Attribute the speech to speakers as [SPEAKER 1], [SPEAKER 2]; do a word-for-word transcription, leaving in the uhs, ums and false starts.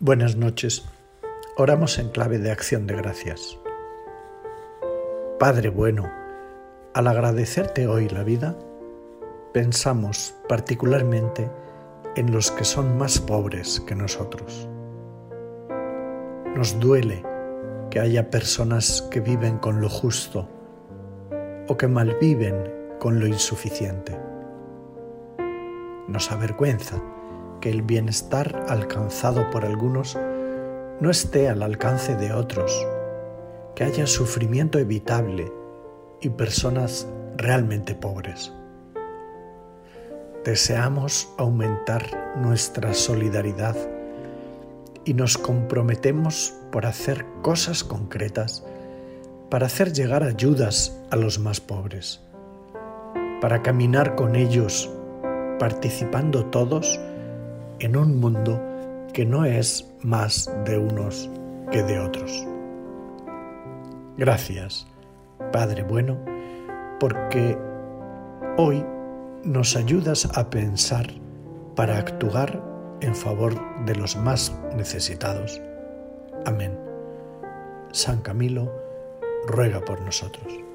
[SPEAKER 1] Buenas noches. Oramos en clave de acción de gracias. Padre bueno, al agradecerte hoy la vida, pensamos particularmente en los que son más pobres que nosotros. Nos duele que haya personas que viven con lo justo o que malviven con lo insuficiente. Nos avergüenza que el bienestar alcanzado por algunos no esté al alcance de otros, que haya sufrimiento evitable y personas realmente pobres. Deseamos aumentar nuestra solidaridad y nos comprometemos por hacer cosas concretas para hacer llegar ayudas a los más pobres, para caminar con ellos, participando todos en un mundo que no es más de unos que de otros. Gracias, Padre bueno, porque hoy nos ayudas a pensar para actuar en favor de los más necesitados. Amén. San Camilo, ruega por nosotros.